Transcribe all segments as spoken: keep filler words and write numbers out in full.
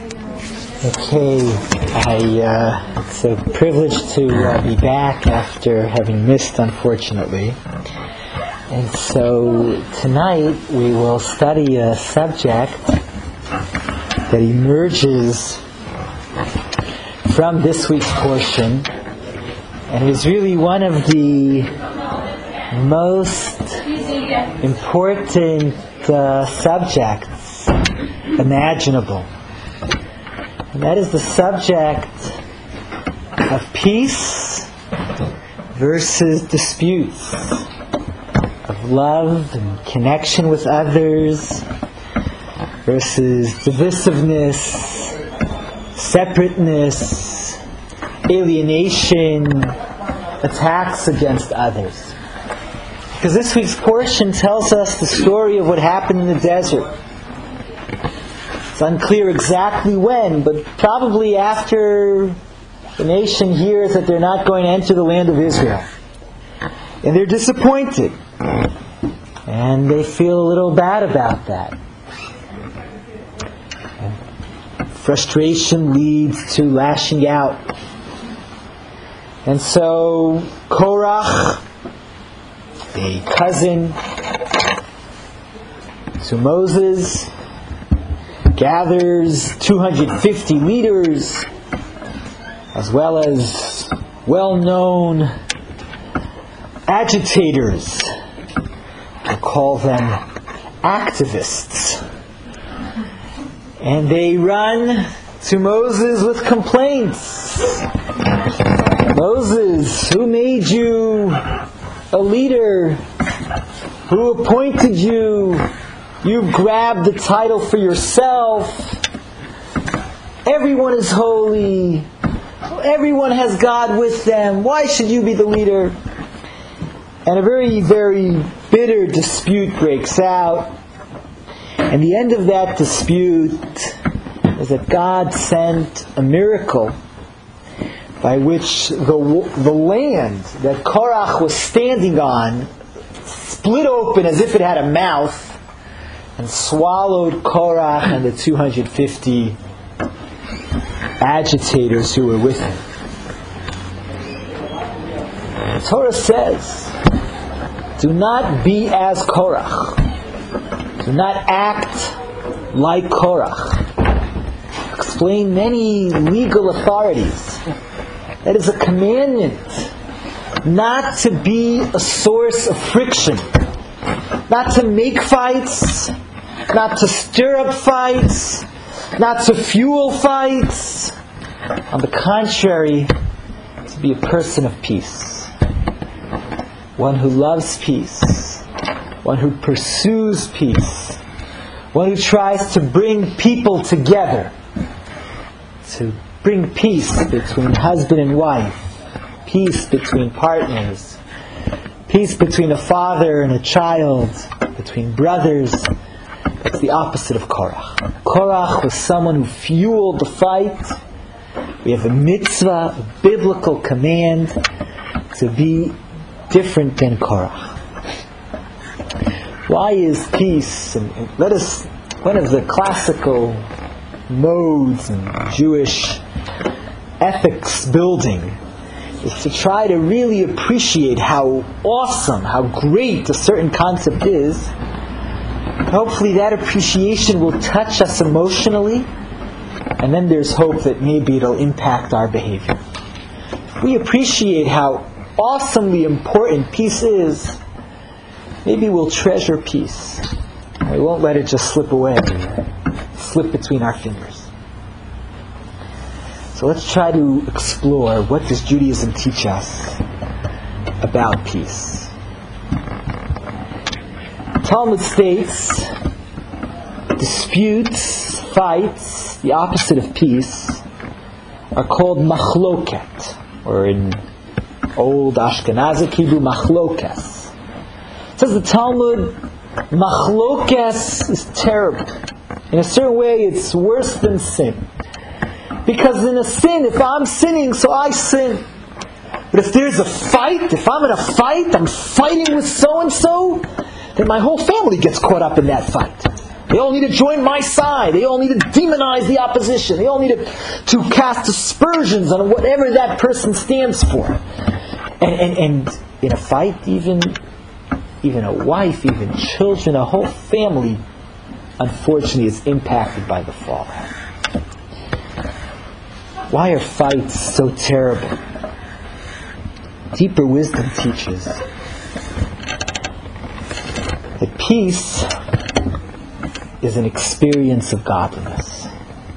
Okay, I, uh, it's a privilege to uh, be back after having missed, unfortunately. And so tonight we will study a subject that emerges from this week's portion, and is really one of the most important uh, subjects imaginable. And that is the subject of peace versus disputes, of love and connection with others versus divisiveness, separateness, alienation, attacks against others. Because this week's portion tells us the story of what happened in the desert. It's unclear exactly when, but probably after the nation hears that they're not going to enter the land of Israel. And they're disappointed. And they feel a little bad about that. And frustration leads to lashing out. And so Korach, a cousin to Moses, gathers two hundred fifty leaders, as well as well-known agitators. We'll call them activists. And they run to Moses with complaints. Moses, who made you a leader? Who appointed you? You grabbed the title for yourself. Everyone is holy. Everyone has God with them. Why should you be the leader? And a very, very bitter dispute breaks out. And the end of that dispute is that God sent a miracle by which the, the land that Korach was standing on split open as if it had a mouth and swallowed Korach and the two hundred fifty agitators who were with him. The Torah says, do not be as Korach. Do not act like Korach. Explain many legal authorities. That is a commandment not to be a source of friction, not to make fights, not to stir up fights, not to fuel fights. On the contrary, to be a person of peace. One who loves peace. One who pursues peace. One who tries to bring people together. To bring peace between husband and wife. Peace between partners. Peace between a father and a child. Between brothers. It's the opposite of Korach. Korach was someone who fueled the fight. We have a mitzvah, a biblical command to be different than Korach. Why is peace? And, and let us, one of the classical modes in Jewish ethics building is to try to really appreciate how awesome, how great a certain concept is. Hopefully that appreciation will touch us emotionally, and then there's hope that maybe it'll impact our behavior. If we appreciate how awesomely important peace is, maybe we'll treasure peace. We won't let it just slip away, slip between our fingers. So let's try to explore, what does Judaism teach us about peace? Talmud states, disputes, fights, the opposite of peace, are called machloket, or in old Ashkenazic Hebrew, machlokes. It says the Talmud, machlokes is terrible. In a certain way, it's worse than sin. Because in a sin, if I'm sinning, so I sin. But if there's a fight, if I'm in a fight, I'm fighting with so-and-so, then my whole family gets caught up in that fight. They all need to join my side. They all need to demonize the opposition. They all need to, to cast aspersions on whatever that person stands for. And, and, and in a fight, even, even a wife, even children, a whole family, unfortunately, is impacted by the fallout. Why are fights so terrible? Deeper wisdom teaches that peace is an experience of godliness.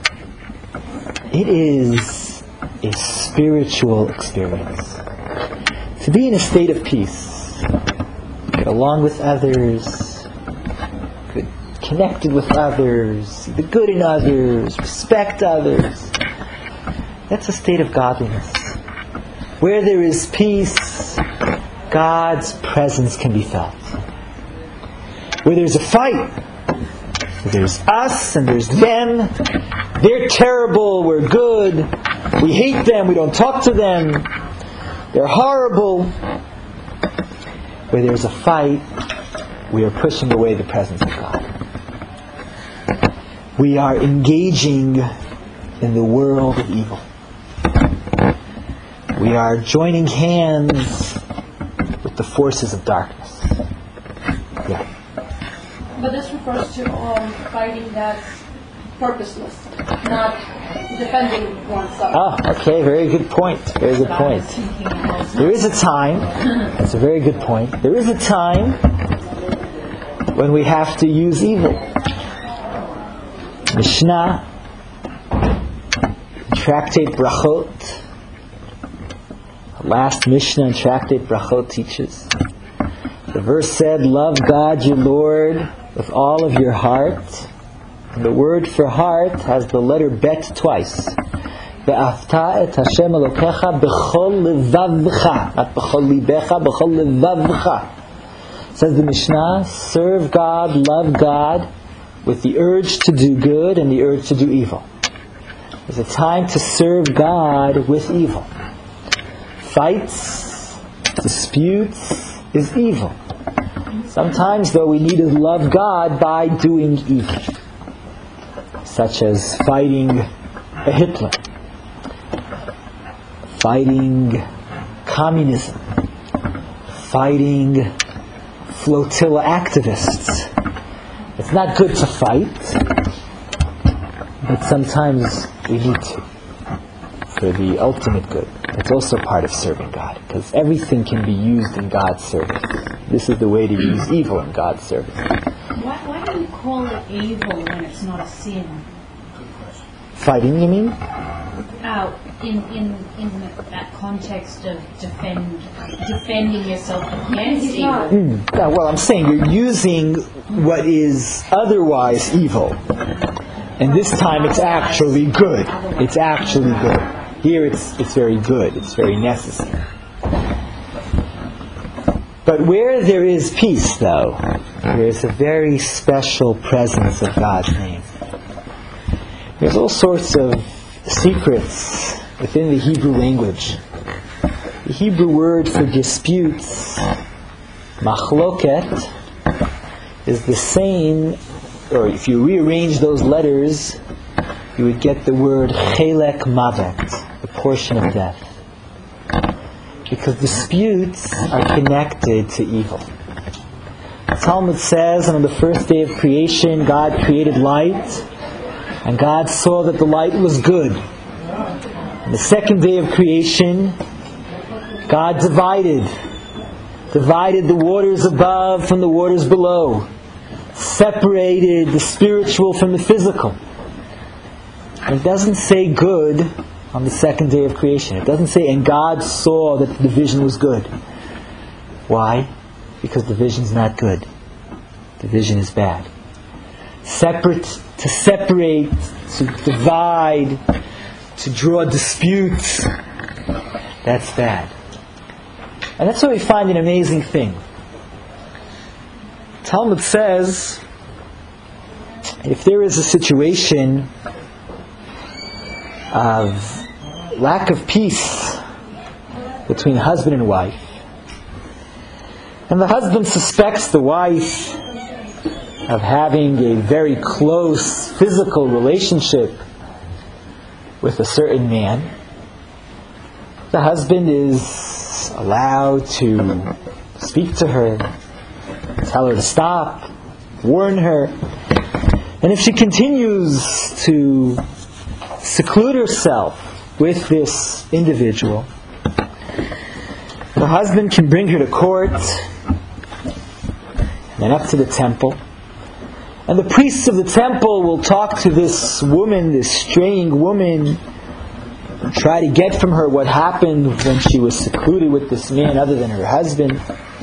It is a spiritual experience. To be in a state of peace, get along with others, get connected with others, see the good in others, respect others, that's a state of godliness. Where there is peace, God's presence can be felt. Where there's a fight, where there's us and there's them, they're terrible, we're good, we hate them, we don't talk to them, they're horrible. Where there's a fight, we are pushing away the presence of God. We are engaging in the world of evil. We are joining hands with the forces of darkness. Yeah. But this refers to um, fighting that's purposeless, not defending oneself. Ah, okay, very good point. Very good point. There is a time, that's a very good point. There is a time when we have to use evil. Mishnah, Tractate Brachot, last Mishnah in Tractate Brachot teaches. The verse said, love God your Lord with all of your heart. And the word for heart has the letter bet twice. Ve'afta et Hashem Elokecha b'chol levavcha. Not b'chol libecha, b'chol levavcha. Says the Mishnah, serve God, love God, with the urge to do good and the urge to do evil. There's a time to serve God with evil. Fights, disputes is evil. Sometimes, though, we need to love God by doing evil, such as fighting a Hitler, fighting communism, fighting flotilla activists. It's not good to fight, but sometimes we need to for the ultimate good. It's also part of serving God, because everything can be used in God's service. This is the way to use evil in God's service. Why, why do you call it evil when it's not a sin? Fighting, you mean? Uh, in in in that context of defend defending yourself against evil. Mm. Yeah, well, I'm saying you're using what is otherwise evil, and this time it's actually good. It's actually good. Here it's it's very good. It's very necessary. But where there is peace, though, there is a very special presence of God's name. There's all sorts of secrets within the Hebrew language. The Hebrew word for disputes, machloket, is the same, or if you rearrange those letters, you would get the word chelek mavet, the portion of death. Because disputes are connected to evil. The Talmud says, on the first day of creation, God created light, and God saw that the light was good. On the second day of creation, God divided, divided the waters above from the waters below, separated the spiritual from the physical. And it doesn't say good on the second day of creation. It doesn't say, and God saw that the division was good. Why? Because division is not good. Division is bad. Separate, to separate, to divide, to draw disputes, that's bad. And that's why we find an amazing thing. Talmud says, if there is a situation of lack of peace between husband and wife, and the husband suspects the wife of having a very close physical relationship with a certain man, the husband is allowed to speak to her, tell her to stop, warn her. And if she continues to seclude herself with this individual, the husband can bring her to court, and then up to the temple. And the priests of the temple will talk to this woman, this straying woman, and try to get from her what happened when she was secluded with this man other than her husband.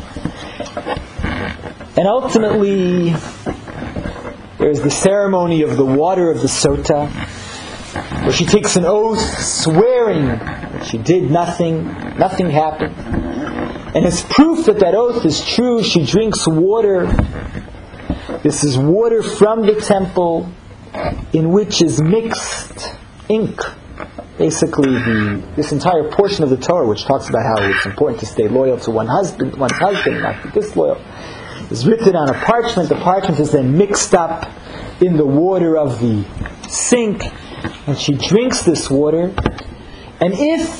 And ultimately, there's the ceremony of the water of the sota, where she takes an oath swearing that she did nothing, nothing happened. And as proof that that oath is true, she drinks water. This is water from the temple in which is mixed ink. Basically, the, this entire portion of the Torah, which talks about how it's important to stay loyal to one husband, one's husband, not be disloyal, is written on a parchment. The parchment is then mixed up in the water of the sink, and she drinks this water. And if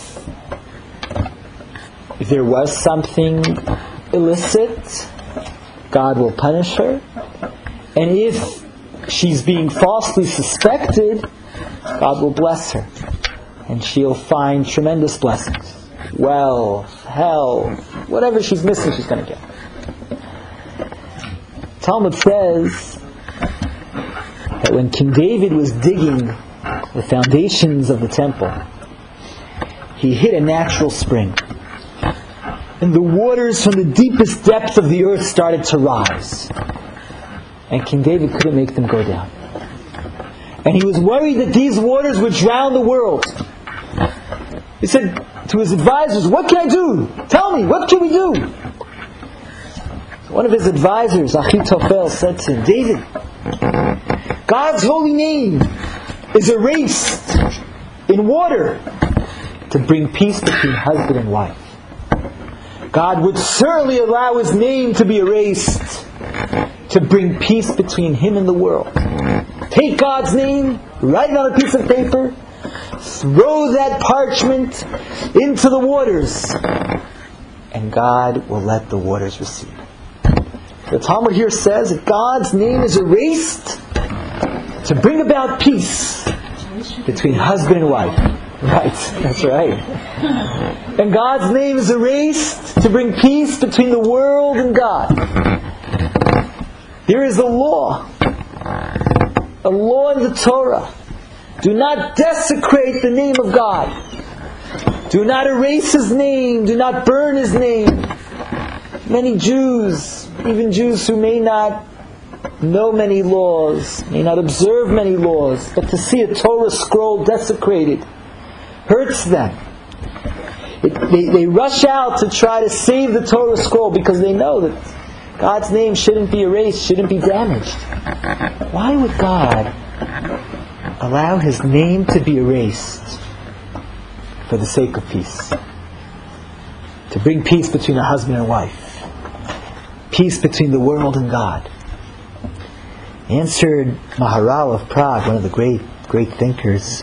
if there was something illicit, God will punish her. And if she's being falsely suspected, God will bless her. And she'll find tremendous blessings. Wealth, health, whatever she's missing, she's going to get. Talmud says that when King David was digging the foundations of the temple, he hit a natural spring. And the waters from the deepest depth of the earth started to rise. And King David couldn't make them go down. And he was worried that these waters would drown the world. He said to his advisors, "What can I do? Tell me, what can we do?" One of his advisors, Achitophel, said to him, "David, God's holy name is erased in water to bring peace between husband and wife. God would certainly allow His name to be erased to bring peace between Him and the world. Take God's name, write it on a piece of paper, throw that parchment into the waters, and God will let the waters recede." The Talmud here says that God's name is erased to bring about peace between husband and wife. Right, that's right. And God's name is erased to bring peace between the world and God. There is a law, a law in the Torah. Do not desecrate the name of God. Do not erase His name. Do not burn His name. Many Jews, even Jews who may not know many laws, may not observe many laws, but to see a Torah scroll desecrated hurts them. It, they, they rush out to try to save the Torah scroll because they know that God's name shouldn't be erased, shouldn't be damaged. Why would God allow His name to be erased for the sake of peace? To bring peace between a husband and wife. Peace between the world and God. Answered Maharal of Prague, one of the great, great thinkers.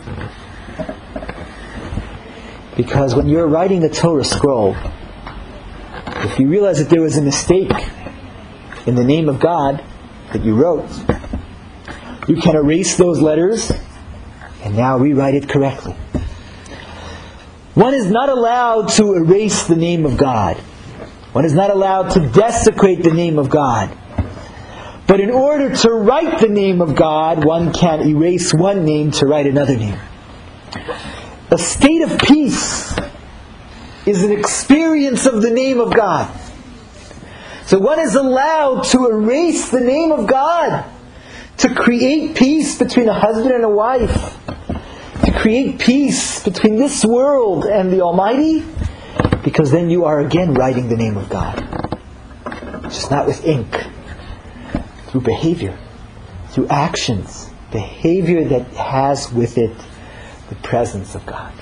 Because when you're writing the Torah scroll, if you realize that there was a mistake in the name of God that you wrote, you can erase those letters and now rewrite it correctly. One is not allowed to erase the name of God. One is not allowed to desecrate the name of God. But in order to write the name of God, one can erase one name to write another name. A state of peace is an experience of the name of God. So one is allowed to erase the name of God to create peace between a husband and a wife, to create peace between this world and the Almighty, because then you are again writing the name of God. Just not with ink, through behavior, through actions, behavior that has with it the presence of God.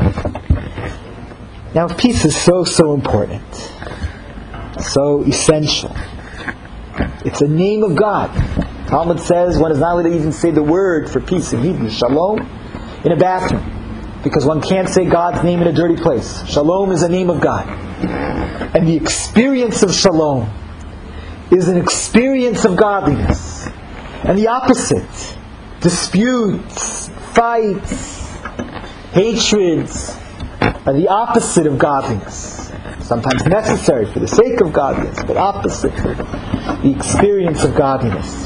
Now, peace is so, so important, so essential. It's a name of God. Talmud says one is not allowed to even say the word for peace in Hebrew, shalom, in a bathroom, because one can't say God's name in a dirty place. Shalom is a name of God. And the experience of shalom is an experience of godliness. And the opposite, disputes, fights, hatreds, are the opposite of godliness. Sometimes necessary for the sake of godliness, but opposite for the experience of godliness.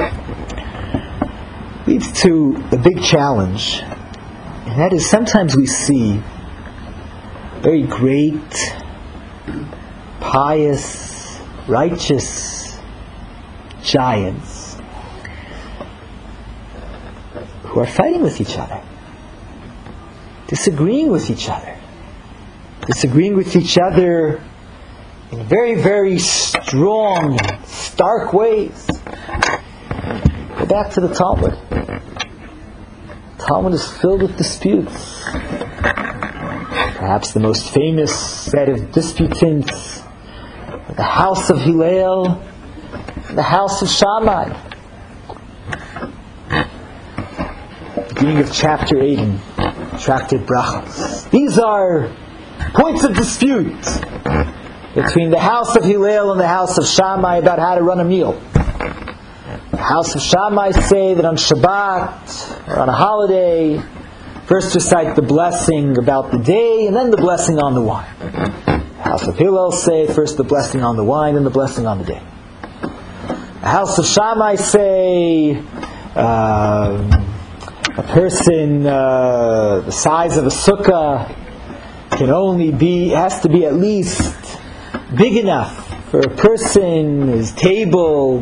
Leads to a big challenge, and that is sometimes we see very great, pious, righteous giants who are fighting with each other, disagreeing with each other, disagreeing with each other in very, very strong, stark ways. Go back to the Talmud. Talmud is filled with disputes. Perhaps the most famous set of disputants are the house of Hillel and the house of Shammai. Beginning of chapter eight in Tractate Brachos. These are points of dispute between the house of Hillel and the house of Shammai about how to run a meal. The house of Shammai say that on Shabbat or on a holiday, first recite the blessing about the day and then the blessing on the wine. The house of Hillel say first the blessing on the wine and the blessing on the day. The house of Shammai say um, a person uh, the size of a sukkah can only be, has to be at least big enough for a person, his table,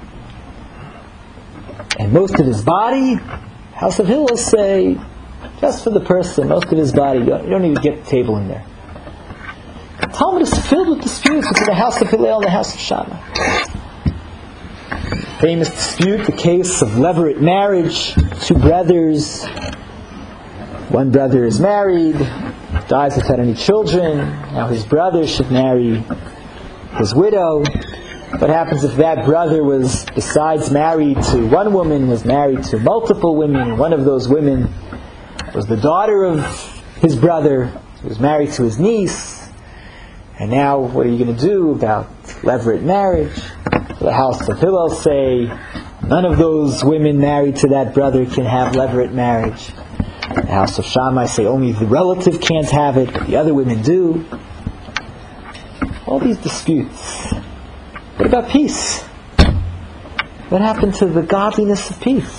and most of his body. House of Hillel say just for the person, most of his body. You don't, you don't even get the table in there. The Talmud is filled with disputes between the house of Hillel and the house of Shammai. Famous dispute, the case of levirate marriage. Two brothers. One brother is married, dies without any children. Now his brother should marry his widow. What happens if that brother was, besides married to one woman, was married to multiple women? One of those women was the daughter of his brother, who was married to his niece. And now, what are you going to do about levirate marriage? The house of Hillel say none of those women married to that brother can have levirate marriage. The house of Shammai say only the relative can't have it, but the other women do. All these disputes. What about peace? What happened to the godliness of peace?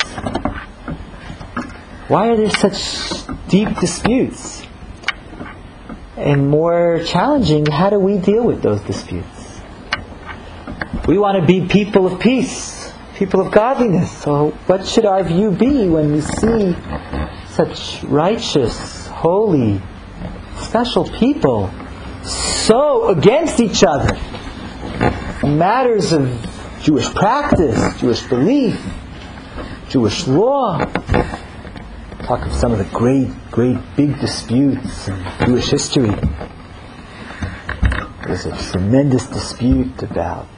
Why are there such deep disputes? And more challenging, how do we deal with those disputes? We want to be people of peace, people of godliness. So what should our view be when we see such righteous, holy, special people so against each other in matters of Jewish practice, Jewish belief, Jewish law? Talk of some of the great, great big disputes in Jewish history. There's a tremendous dispute about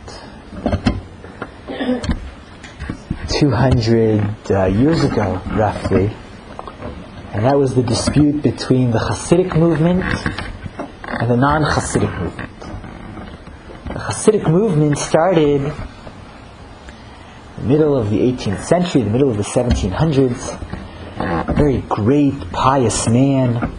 two hundred uh, years ago, roughly. And that was the dispute between the Hasidic movement and the non-Hasidic movement. The Hasidic movement started in the middle of the eighteenth century, the middle of the seventeen hundreds. A very great, pious man,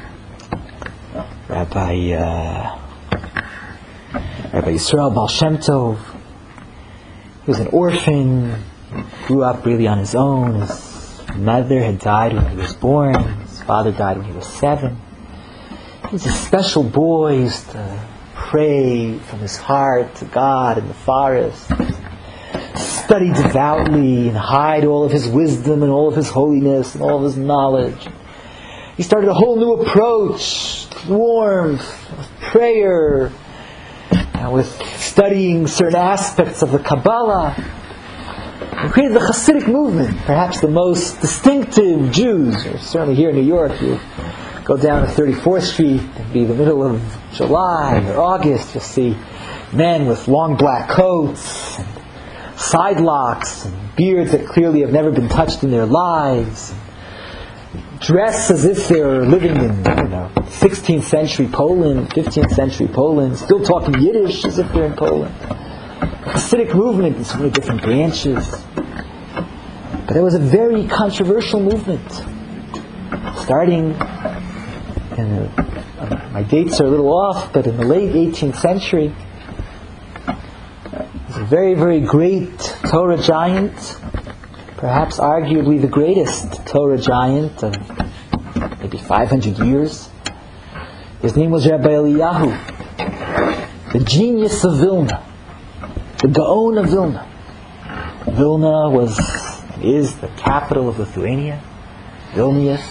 Rabbi uh, Rabbi Yisrael Baal Shem Tov. He was an orphan, grew up really on his own. His mother had died when he was born. His father died when he was seven. He was a special boy. He used to pray from his heart to God in the forest. Study devoutly and hide all of his wisdom and all of his holiness and all of his knowledge. He started a whole new approach, warmth, with prayer, and with studying certain aspects of the Kabbalah. And created the Hasidic movement, perhaps the most distinctive Jews, or certainly here in New York. You go down to thirty-fourth Street and be the middle of July or August, you'll see men with long black coats and side locks, and beards that clearly have never been touched in their lives, dress as if they're living in, you know, sixteenth century Poland, fifteenth century Poland, still talking Yiddish as if they're in Poland. The Hasidic movement in so many different branches. But it was a very controversial movement. Starting in the, uh, my dates are a little off, but in the late eighteenth century, there's a very, very great Torah giant, perhaps arguably the greatest Torah giant of maybe five hundred years. His name was Rabbi Eliyahu, the genius of Vilna, the Gaon of Vilna. Vilna was, is the capital of Lithuania, Vilnius.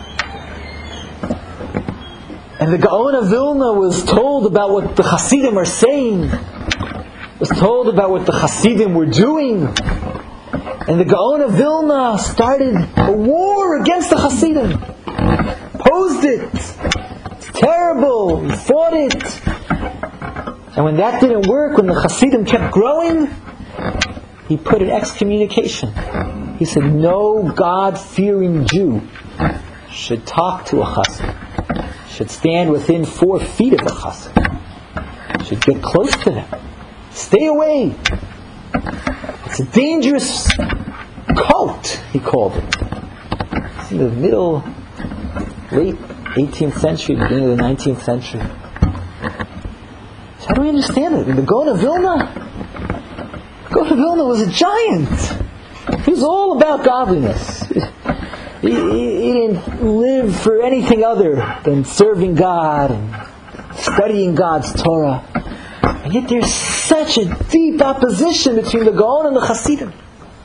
And the Gaon of Vilna was told about what the Hasidim are saying, was told about what the Hasidim were doing. And the Gaon of Vilna started a war against the Hasidim. Opposed it. It's terrible. He fought it. And when that didn't work, when the Hasidim kept growing, he put an excommunication. He said, no God-fearing Jew should talk to a Hasid, should stand within four feet of a Hasid, should get close to them. Stay away. It's a dangerous cult, he called it. It's in the middle, late eighteenth century, beginning of the nineteenth century. So how do we understand it? The Gaon of Vilna, the Gaon of Vilna was a giant. He was all about godliness. He, he, he didn't live for anything other than serving God and studying God's Torah. And yet there's such a deep opposition between the Gaon and the Hasidim.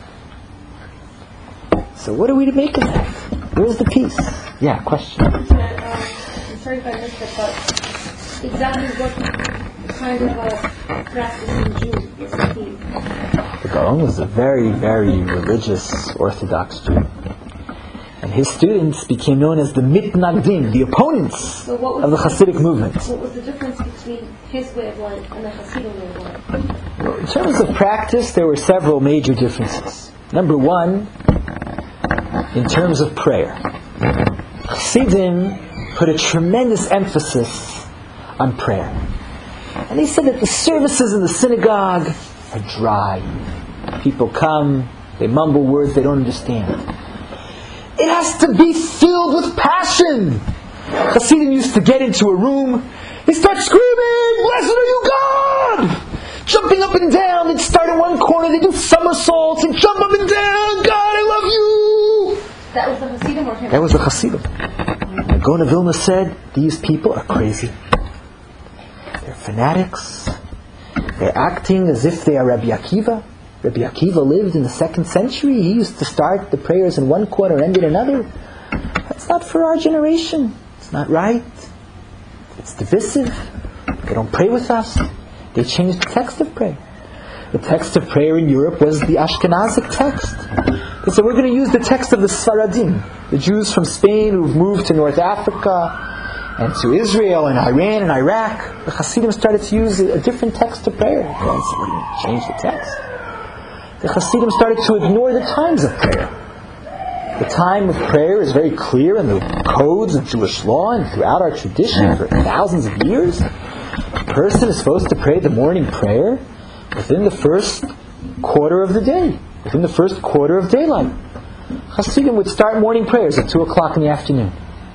So what are we to make of that? Where's the peace? Yeah, question. Uh, I'm sorry if I missed it, but exactly what kind of uh, practicing Jew was he? The Gaon was a very, very religious Orthodox Jew. And his students became known as the Mitnagdim, the opponents So what was of the Hasidic movement. What was the difference between his way of life and the Hasidim way of life? Well, in terms of practice, there were several major differences. Number one, in terms of prayer. Hasidim put a tremendous emphasis on prayer. And they said that the services in the synagogue are dry. People come, they mumble words they don't understand. It has to be filled with passion. Hasidim used to get into a room, they start screaming, "Blessed are you, God!" Jumping up and down, they'd start in one corner, they do somersaults and jump up and down, "God, I love you!" That was the Hasidim or him? That was the Hasidim. And Gaon of Vilna said, these people are crazy. They're fanatics. They're acting as if they are Rabbi Akiva. Rabbi Akiva lived in the second century. He used to start the prayers in one corner and end in another. That's not for our generation. It's not right. It's divisive. They don't pray with us. They changed the text of prayer. The text of prayer in Europe was the Ashkenazic text. They said, we're going to use the text of the Sfaradim, the Jews from Spain who've moved to North Africa and to Israel and Iran and Iraq. The Hasidim started to use a different text of prayer. They said, we're going to change the text. The Hasidim started to ignore the times of prayer. The time of prayer is very clear in the codes of Jewish law and throughout our tradition for thousands of years. A person is supposed to pray the morning prayer within the first quarter of the day, within the first quarter of daylight. Hasidim would start morning prayers at two o'clock in the afternoon.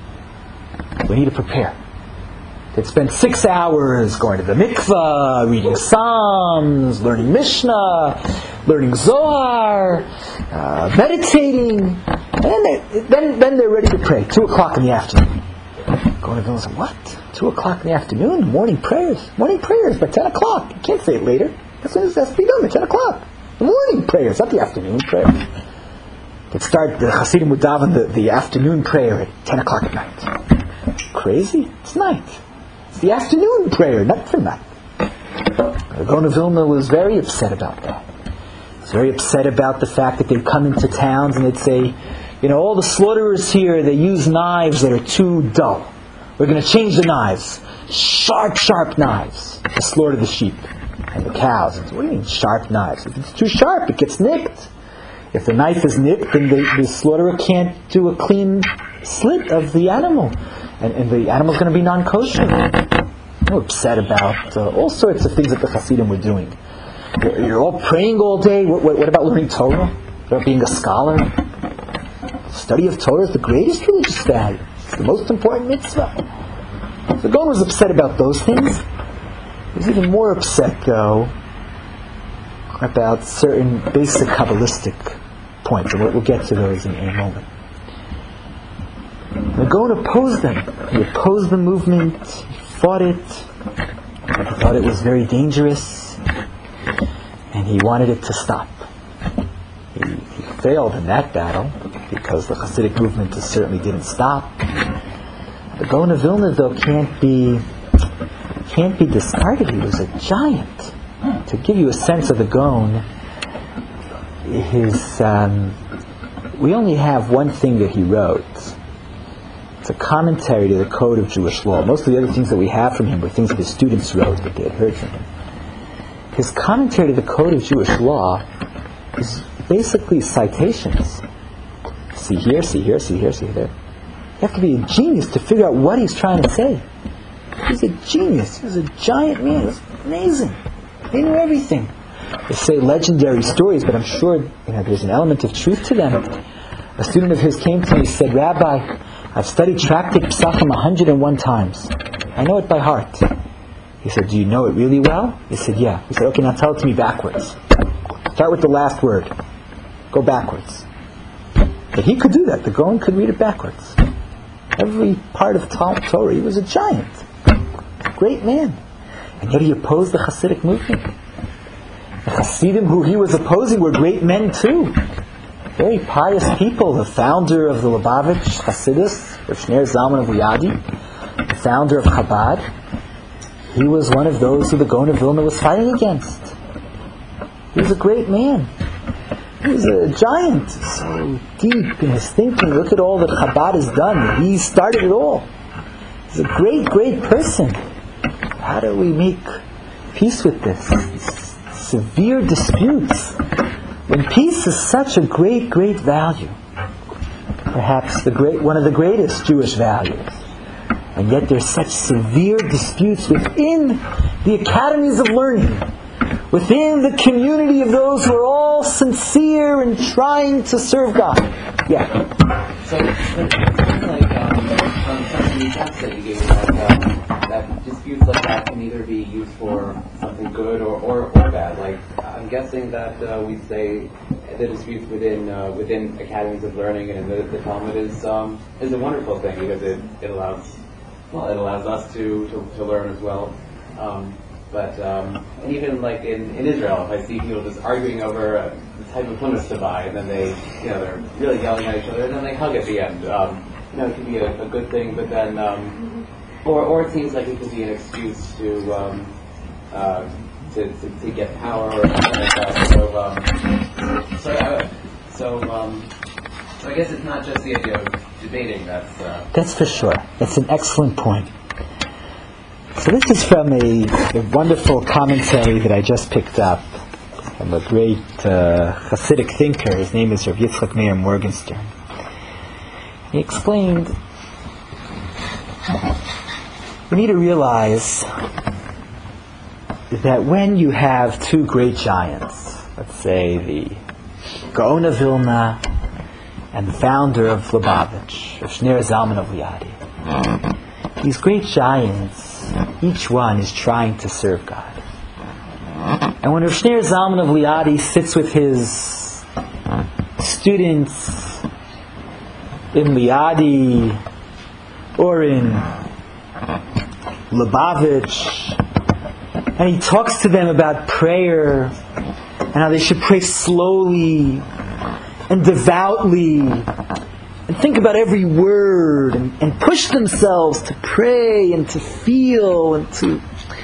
We need to prepare. They'd spend six hours going to the mikvah, reading Psalms, learning Mishnah, learning Zohar, uh, meditating, and then, they, then, then they're ready to pray. Two o'clock in the afternoon. Going to Vilna said, what? Two o'clock in the afternoon? Morning prayers? Morning prayers by ten o'clock. You can't say it later. That's when it has to be done, at ten o'clock. The morning prayers, not the afternoon prayer. They'd start, the Hasidim would daven the, the afternoon prayer at ten o'clock at night. Crazy? It's night. It's the afternoon prayer, not for night. The Gaon of Vilna was very upset about that. He was very upset about the fact that they'd come into towns and they'd say, you know, all the slaughterers here, they use knives that are too dull. We're going to change the knives. Sharp, sharp knives to slaughter the sheep. and the cows. What do you mean sharp knives? If it's too sharp, it gets nicked. If the knife is nicked, then the, the slaughterer can't do a clean slit of the animal, and, and the animal's going to be non-kosher. We're upset about uh, all sorts of things that the Hasidim were doing. You're, you're all praying all day. What, what, what about learning Torah? What about being a scholar? Study of Torah is the greatest religious value. It's the most important mitzvah. The Gaon was upset about those things. He was even more upset, though, about certain basic Kabbalistic points, and we'll get to those in, in a moment. The Gaon opposed them. He opposed the movement. He fought it. He thought it was very dangerous, and he wanted it to stop. He, he failed in that battle because the Hasidic movement certainly didn't stop. The Gaon of Vilna, though, can't be can't be discarded. He was a giant. To give you a sense of the Gaon, his um, we only have one thing that he wrote. It's a commentary to the Code of Jewish Law. Most of the other things that we have from him were things that his students wrote that they had heard from him. His commentary to the Code of Jewish Law is basically citations. See here, see here, see here, see there. You have to be a genius to figure out what he's trying to say. He's a genius. He was a giant man. It was amazing. He knew everything. They say legendary stories, but I'm sure you know there's an element of truth to them. A student of his came to me and said, "Rabbi, I've studied Tractate Pesachim one hundred one times. I know it by heart." He said, "Do you know it really well?" He said, "Yeah." He said, "Okay, now tell it to me backwards. Start with the last word. Go backwards." But he could do that. The Gaon could read it backwards. Every part of Talmud Torah, he was a giant. Great man. And yet he opposed the Hasidic movement. The Hasidim who he was opposing were great men too. Very pious people. The founder of the Lubavitch Hasidus, Rav Shneur Zalman of Liadi, the founder of Chabad, he was one of those who the Gaon of Vilna was fighting against. He was a great man. He was a giant. So deep in his thinking. Look at all that Chabad has done. He started it all. He's a great, great person. How do we make peace with this? These severe disputes. When peace is such a great, great value, perhaps the great, one of the greatest Jewish values, and yet there's such severe disputes within the academies of learning, within the community of those who are all sincere and trying to serve God. Yeah. So, something like um, from some of the texts that you gave us, that, um, that disputes like that can either be used for something good or, or, or bad. Like, I'm guessing that uh, we say the disputes within uh, within academies of learning and in the, the Talmud is um, is a wonderful thing because it, it allows well it allows us to, to, to learn as well. Um, But um, and even like in, in Israel, if I see people just arguing over uh, the type of hummus to buy, and then they, you know, they're really yelling at each other, and then they hug at the end. Um, you know, it can be a, a good thing, but then, um, or or it seems like it could be an excuse to um, uh, to, to to get power or something like that. So um, so uh, so um, so I guess it's not just the idea of debating. That's uh, That's for sure. That's an excellent point. So this is from a, a wonderful commentary that I just picked up from a great uh, Hasidic thinker. His name is Rav Yitzchak Meir Morgenstern. He explained, we need to realize that when you have two great giants, let's say the Gaon of Vilna and the founder of Lubavitch, Rav Shneur Zalman of Liadi, these great giants, each one is trying to serve God. And when Rav Shneur Zalman of Liadi sits with his students in Liadi or in Lubavitch, and he talks to them about prayer and how they should pray slowly and devoutly and think about every word and, and push themselves to pray and to feel and to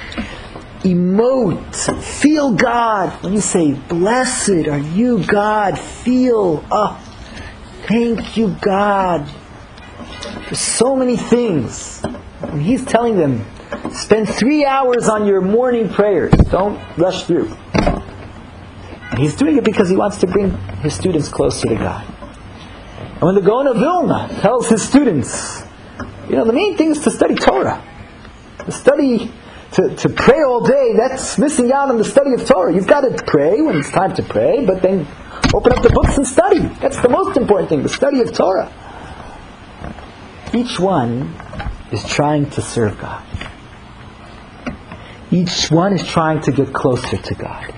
emote, feel God. When you say, "Blessed are you, God," feel, oh, thank you, God, for so many things. And he's telling them, Spend three hours on your morning prayers. Don't rush through. And he's doing it because he wants to bring his students closer to God. And when the Gaon of Vilna tells his students, you know, the main thing is to study Torah. To study, to, to pray all day, that's missing out on the study of Torah. You've got to pray when it's time to pray, but then open up the books and study. That's the most important thing, the study of Torah. Each one is trying to serve God. Each one is trying to get closer to God.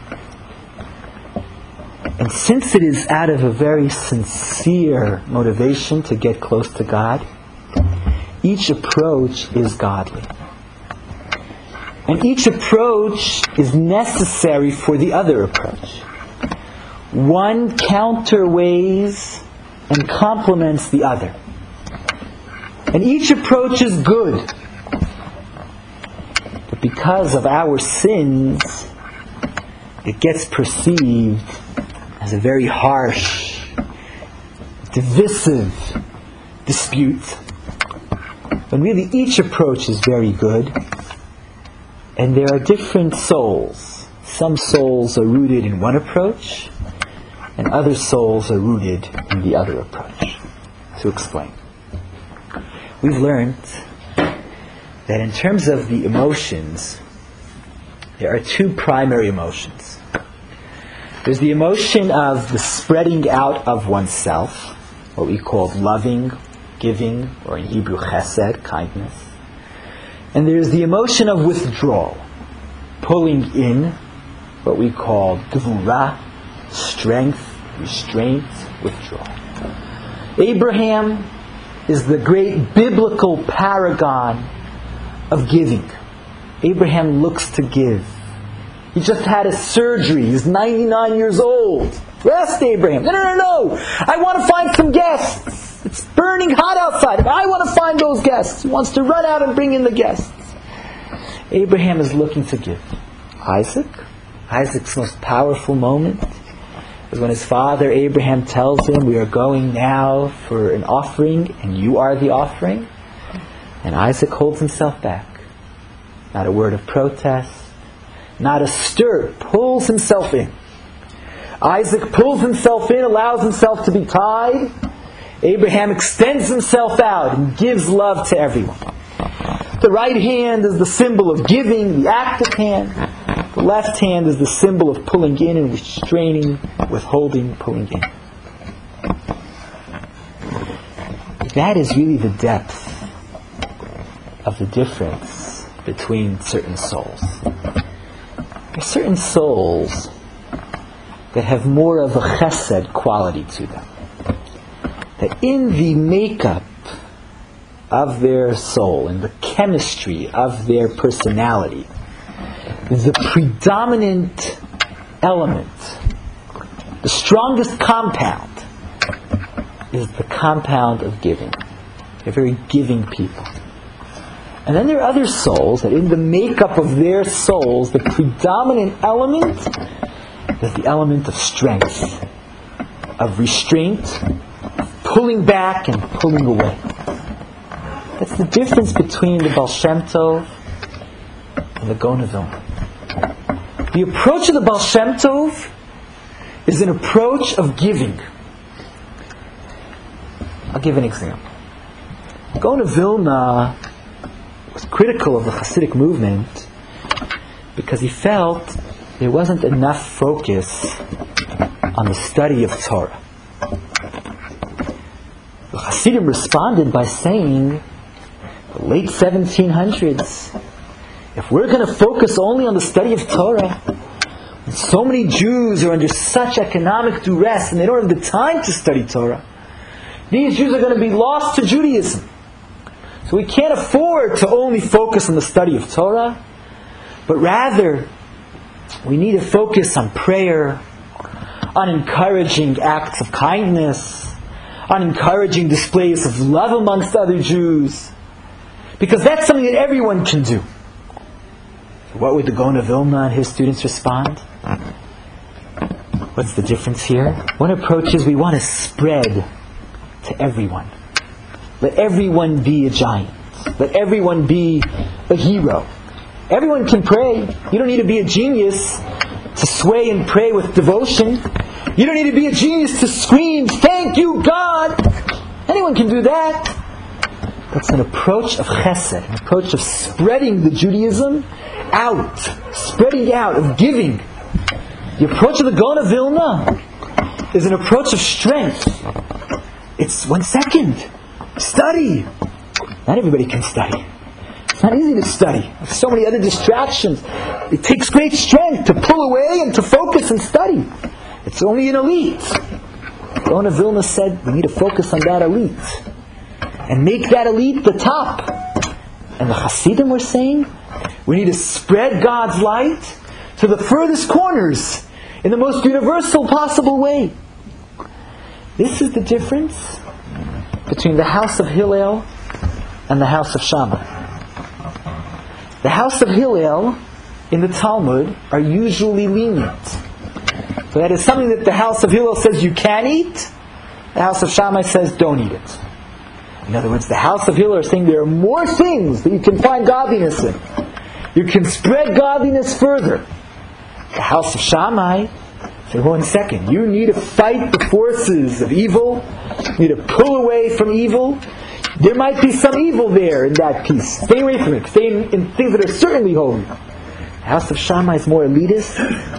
And since it is out of a very sincere motivation to get close to God, each approach is godly. And each approach is necessary for the other approach. One counterweighs and complements the other. And each approach is good. But because of our sins, it gets perceived as a very harsh, divisive dispute. When really each approach is very good. And there are different souls. Some souls are rooted in one approach, and other souls are rooted in the other approach. To explain. We've learned that in terms of the emotions, there are two primary emotions. There's the emotion of the spreading out of oneself, what we call loving, giving, or in Hebrew chesed, kindness. And there's the emotion of withdrawal, pulling in, what we call gevurah, strength, restraint, withdrawal. Abraham is the great biblical paragon of giving. Abraham looks to give. He just had a surgery. He's ninety-nine years old. Rest, Abraham. No, no, no, no. I want to find some guests. It's burning hot outside. I want to find those guests. He wants to run out and bring in the guests. Abraham is looking to give. Isaac, Isaac's most powerful moment is when his father Abraham tells him, we are going now for an offering and you are the offering. And Isaac holds himself back. Not a word of protest. Not a stir. Pulls himself in. Isaac pulls himself in, allows himself to be tied. Abraham extends himself out and gives love to everyone. The right hand is the symbol of giving, the active hand. The left hand is the symbol of pulling in and restraining, withholding, pulling in. That is really the depth of the difference between certain souls. There are certain souls that have more of a chesed quality to them. That in the makeup of their soul, in the chemistry of their personality, the predominant element, the strongest compound, is the compound of giving. They're very giving people. And then there are other souls that in the makeup of their souls, the predominant element is the element of strength, of restraint, pulling back and pulling away. That's the difference between the Baal Shem Tov and the Gaon of Vilna. The approach of the Baal Shem Tov is an approach of giving. I'll give an example. The Gaon of Vilna was critical of the Hasidic movement because he felt there wasn't enough focus on the study of Torah. The Hasidim responded by saying, the late seventeen hundreds, if we're going to focus only on the study of Torah, and so many Jews are under such economic duress and they don't have the time to study Torah, these Jews are going to be lost to Judaism. So we can't afford to only focus on the study of Torah, but rather we need to focus on prayer, on encouraging acts of kindness, on encouraging displays of love amongst other Jews, because that's something that everyone can do. So what would the Gaon of Vilna and his students respond? What's the difference here? One approach is we want to spread to everyone. Let everyone be a giant. Let everyone be a hero. Everyone can pray. You don't need to be a genius to sway and pray with devotion. You don't need to be a genius to scream, "Thank you, God!" Anyone can do that. That's an approach of chesed, an approach of spreading the Judaism out, spreading out, of giving. The approach of the Gaon of Vilna is an approach of strength. It's one second. Study. Not everybody can study. It's not easy to study. There's so many other distractions. It takes great strength to pull away and to focus and study. It's only an elite. Gaon of Vilna said we need to focus on that elite and make that elite the top. And the Hasidim were saying we need to spread God's light to the furthest corners in the most universal possible way. This is the difference between the house of Hillel and the house of Shammai. The house of Hillel in the Talmud are usually lenient. So that is something that the house of Hillel says you can eat. The house of Shammai says don't eat it. In other words, the house of Hillel are saying there are more things that you can find godliness in. You can spread godliness further. The house of Shammai say, one second, you need to fight the forces of evil. You need to pull away from evil. There might be some evil there in that piece. Stay away from it. Stay in, in things that are certainly holy. The house of Shammai is more elitist,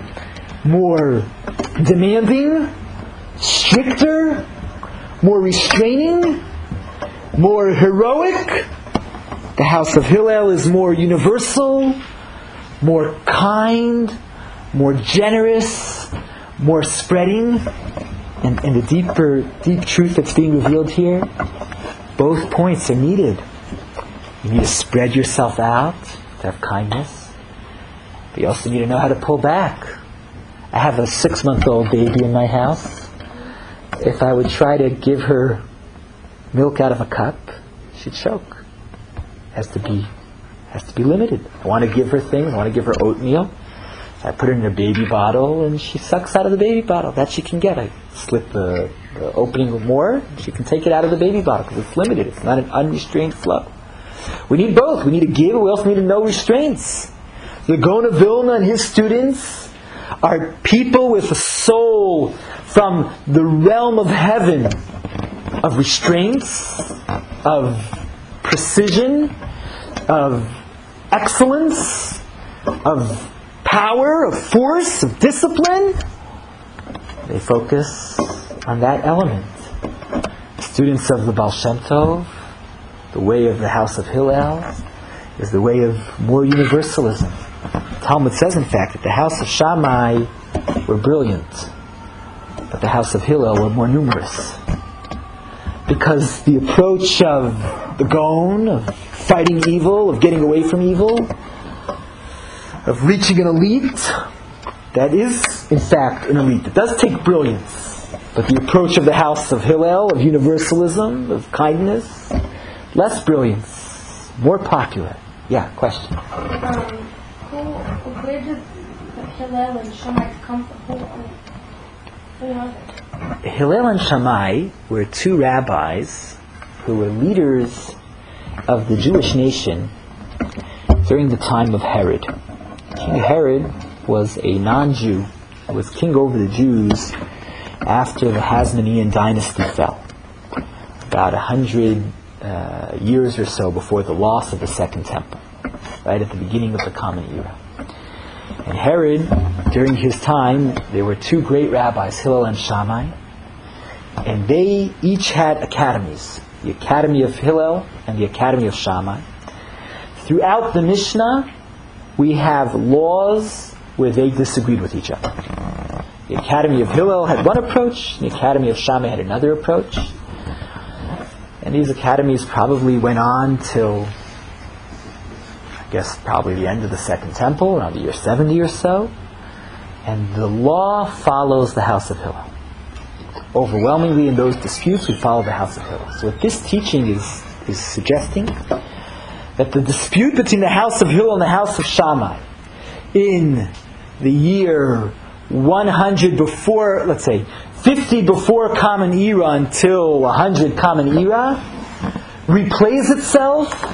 more demanding, stricter, more restraining, more heroic. The house of Hillel is more universal, more kind, more generous, more spreading. And, and the deeper, deep truth that's being revealed here, both points are needed. You need to spread yourself out, to have kindness. But you also need to know how to pull back. I have a six-month-old baby in my house. If I would try to give her milk out of a cup, she'd choke. Has to be, has to be limited. I want to give her things. I want to give her oatmeal. I put her in a baby bottle, and she sucks out of the baby bottle. That she can get. I slip the, the opening more. She can take it out of the baby bottle because it's limited. It's not an unrestrained flow. We need both. We need to give. We also need to know restraints. The Gaon of Vilna and his students are people with a soul from the realm of heaven, of restraints, of precision, of excellence, of power, of force, of discipline. They focus on that element. Students of the Baal Shem Tov, the way of the house of Hillel, is the way of more universalism. Talmud says, in fact, that the house of Shammai were brilliant, but the house of Hillel were more numerous. Because the approach of the Gaon, of fighting evil, of getting away from evil, of reaching an elite, that is, in fact, an elite. It does take brilliance. But the approach of the house of Hillel, of universalism, of kindness, less brilliance, more popular. Yeah, question? Um, who, where did Hillel and Shammai come from? Who, who are they? Hillel and Shammai were two rabbis who were leaders of the Jewish nation during the time of Herod. King Herod was a non-Jew, who was king over the Jews after the Hasmonean dynasty fell, about a hundred uh, years or so before the loss of the Second Temple, right at the beginning of the Common Era. And Herod, during his time, there were two great rabbis, Hillel and Shammai, and they each had academies, the Academy of Hillel and the Academy of Shammai. Throughout the Mishnah, we have laws where they disagreed with each other. The Academy of Hillel had one approach, and the Academy of Shammai had another approach. And these academies probably went on till, I guess, probably the end of the Second Temple, around the year seventy or so. And the law follows the house of Hillel. Overwhelmingly in those disputes, we follow the house of Hillel. So what this teaching is, is suggesting, that the dispute between the house of Hillel and the house of Shammai in the year one hundred before, let's say, fifty before Common Era until one hundred Common Era, replays itself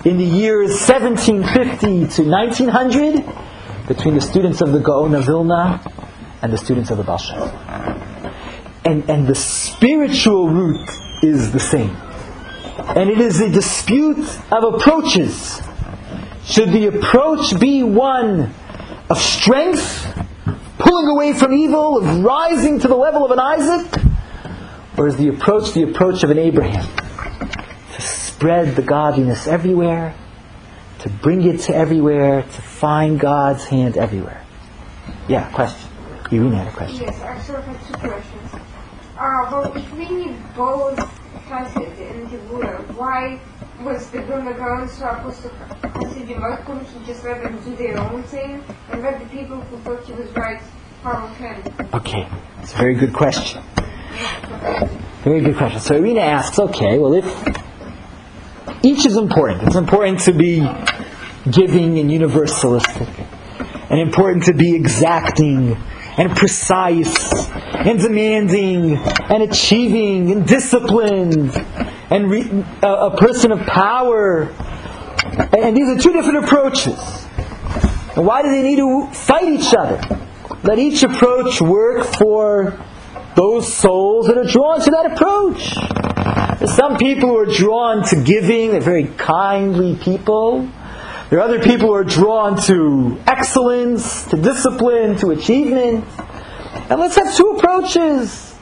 in the years seventeen fifty to nineteen hundred between the students of the Gaon of Vilna and the students of the Baal Shem Tov. And, and the spiritual root is the same. And it is a dispute of approaches. Should the approach be one of strength, pulling away from evil, of rising to the level of an Isaac? Or is the approach the approach of an Abraham? To spread the godliness everywhere, to bring it to everywhere, to find God's hand everywhere. Yeah, question. Irina had a question. Yes, I sort of have two questions. Uh, well, if we need both Chassid and Gevura, why was the Vilna Gaon so opposed to Hasidim? Why couldn't he just let them do their own thing and let the people who thought he was right follow him? Okay, it's a very good question. Very good question. So Irina asks, okay, well if each is important. It's important to be giving and universalistic, and important to be exacting and precise and demanding and achieving and disciplined and re- a, a person of power. And, and these are two different approaches. And why do they need to fight each other? Let each approach work for those souls that are drawn to that approach. There's some people who are drawn to giving, they're very kindly people. There are other people who are drawn to excellence, to discipline, to achievement. And let's have two approaches.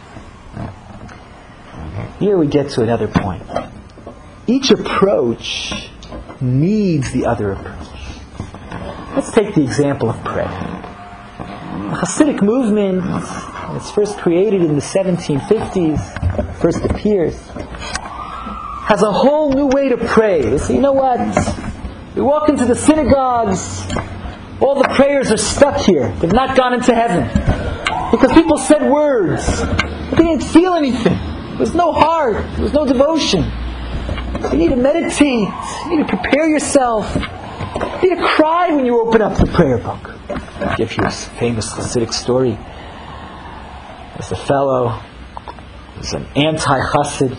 Here we get to another point. Each approach needs the other approach. Let's take the example of prayer. The Hasidic movement, when it's first created in the seventeen fifties, first appears, has a whole new way to pray. They say, you know what? We walk into the synagogues, all the prayers are stuck here. They've not gone into heaven. Because people said words, but they didn't feel anything. There was no heart. There was no devotion. So you need to meditate. You need to prepare yourself. You need to cry when you open up the prayer book. I'll give you a famous Hasidic story. There's a fellow who's an anti-Hasid.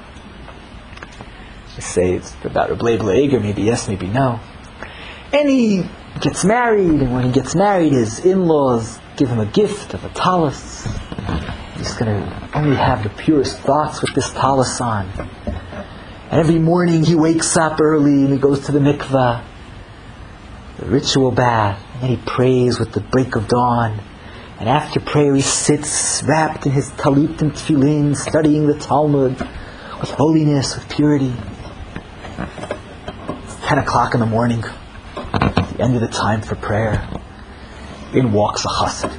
They say it's about Reb Leib Leger, maybe yes, maybe no. And he gets married, and when he gets married, his in-laws give him a gift of a talus. He's going to only have the purest thoughts with this talus on. And every morning he wakes up early and he goes to the mikveh, the ritual bath, and then he prays with the break of dawn. And after prayer he sits wrapped in his talit and tefillin, studying the Talmud with holiness, with purity. It's ten o'clock in the morning, the end of the time for prayer. In walks a chassid.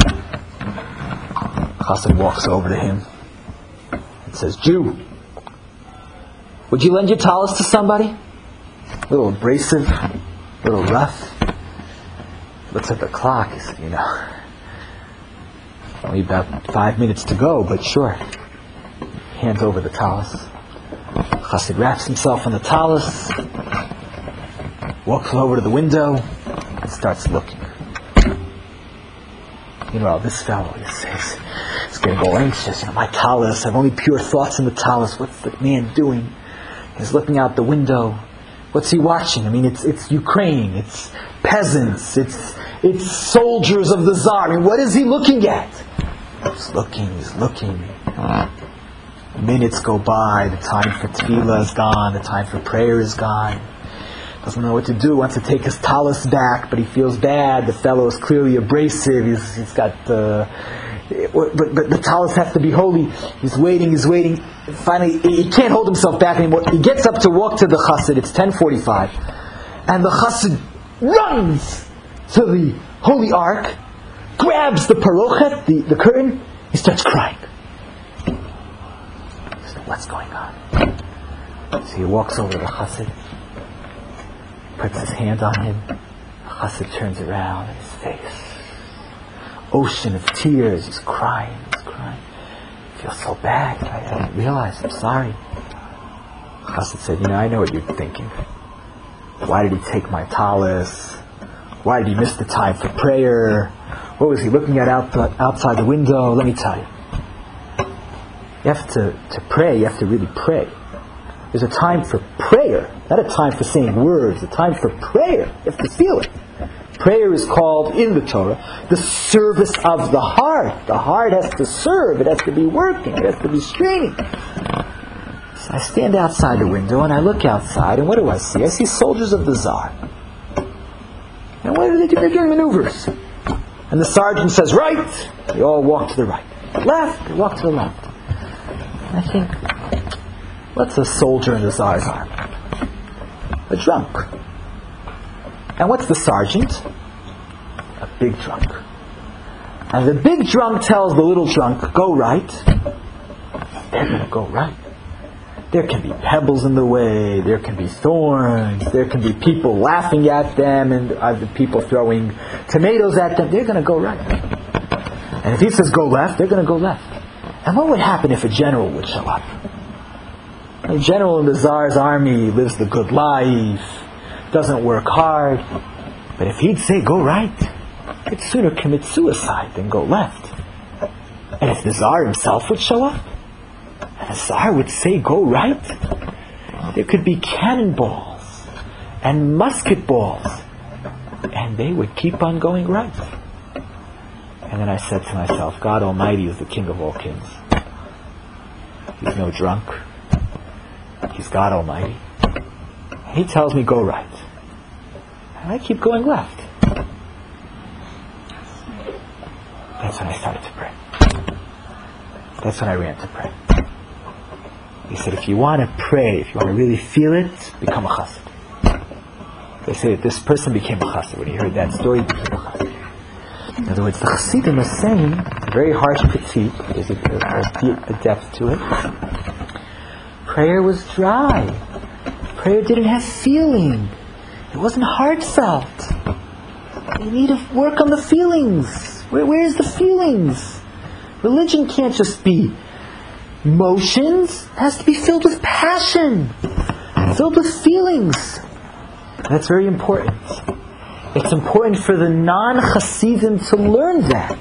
Chassid walks over to him and says, Jew, would you lend your talus to somebody? A little abrasive, a little rough. Looks at the clock. He said, you know, only about five minutes to go, but sure. Hands over the talus. Chassid wraps himself in the talus, walks over to the window, and starts looking. Meanwhile, this fellow, he says, he's getting all anxious. You know, my talus, I have only pure thoughts in the talus. What's the man doing? He's looking out the window. What's he watching? I mean, it's it's Ukraine, it's peasants, it's it's soldiers of the Tsar. I mean, what is he looking at? He's looking, he's looking. Minutes go by, the time for tefillah is gone, the time for prayer is gone. Doesn't know what to do, wants to take his talus back, but he feels bad. The fellow is clearly abrasive, he's, he's got the... But, but the talus has to be holy. He's waiting, he's waiting. Finally, he can't hold himself back anymore. He gets up to walk to the chassid. It's ten forty-five. And the chassid runs to the holy ark, grabs the parochet, the, the curtain, he starts crying. So what's going on? So he walks over to the chassid, puts his hand on him. The chassid turns around and his face, ocean of tears. He's crying, he's crying. I feel so bad. I, I didn't realize. I'm sorry. Chassid said, you know, I know what you're thinking. Why did he take my talus? Why did he miss the time for prayer? What was he looking at out the, outside the window? Let me tell you. You have to, to pray, you have to really pray. There's a time for prayer, not a time for saying words, a time for prayer. You have to feel it. Prayer is called, in the Torah, the service of the heart. The heart has to serve. It has to be working. It has to be straining. So I stand outside the window and I look outside, and what do I see? I see soldiers of the Tsar. And what are they doing? They're doing maneuvers. And the sergeant says, right. They all walk to the right. Left. They walk to the left. And I think, what's a soldier in the Tsar's army? A drunk. And what's the sergeant? A big drunk. And the big drunk tells the little drunk, go right. They're going to go right. There can be pebbles in the way, there can be thorns, there can be people laughing at them, and other people throwing tomatoes at them. They're going to go right. And if he says go left, they're going to go left. And what would happen if a general would show up? A general in the Tsar's army lives the good life, doesn't work hard. But if he'd say go right, he'd sooner commit suicide than go left. And if the Tsar himself would show up, and the Tsar would say go right, there could be cannonballs and musket balls, and they would keep on going right. And then I said to myself, God Almighty is the King of all kings. He's no drunk. He's God Almighty. And He tells me go right. And I keep going left. That's when I started to pray. That's when I ran to pray. He said, if you want to pray, if you want to really feel it, become a chassid. They say that this person became a chassid. When he heard that story, he became a chassid. In other words, the chassidim are saying, a very harsh critique, there's a, a, a depth to it. Prayer was dry. Prayer didn't have feeling. It wasn't heartfelt. You need to work on the feelings. Where, where's the feelings? Religion can't just be emotions. It has to be filled with passion, filled with feelings. That's very important. It's important for the non-Hasidim to learn that.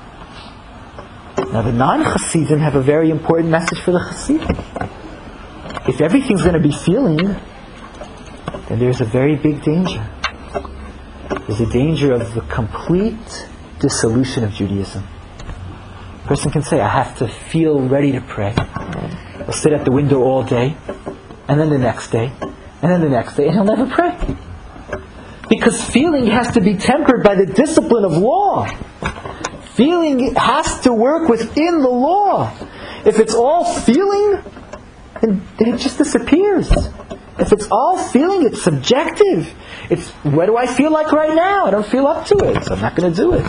Now the non-Hasidim have a very important message for the Hasidim. If everything's going to be feeling, then there's a very big danger. There's a danger of the complete dissolution of Judaism. A person can say, I have to feel ready to pray. He'll sit at the window all day, and then the next day, and then the next day, and he'll never pray. Because feeling has to be tempered by the discipline of law. Feeling has to work within the law. If it's all feeling, then, then it just disappears. If it's all feeling, it's subjective. It's, what do I feel like right now? I don't feel up to it, so I'm not going to do it.